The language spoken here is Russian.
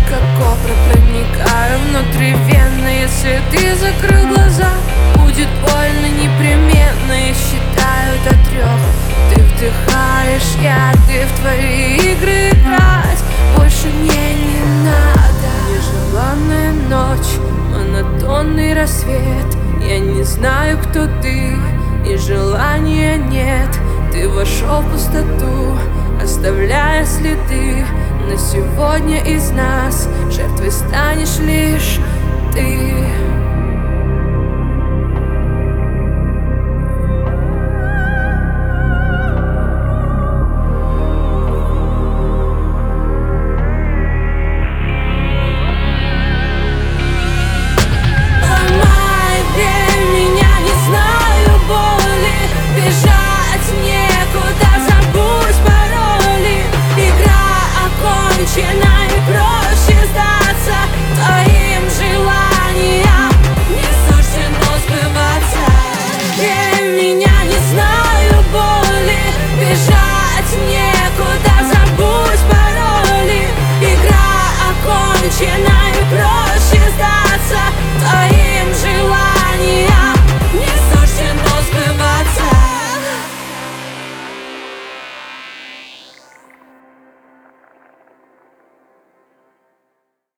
как кобра, проникаю внутривенно. Если ты закрыл глаза, будет больно непременно. Я считаю до 3. Ты вдыхаешь яд, и в твои игры играть больше мне не надо. Нежеланная ночь, монотонный рассвет. Я не знаю, кто ты, и желания нет. Ты вошел в пустоту, оставляя следы. Но сегодня из нас жертвой станешь лишь ты.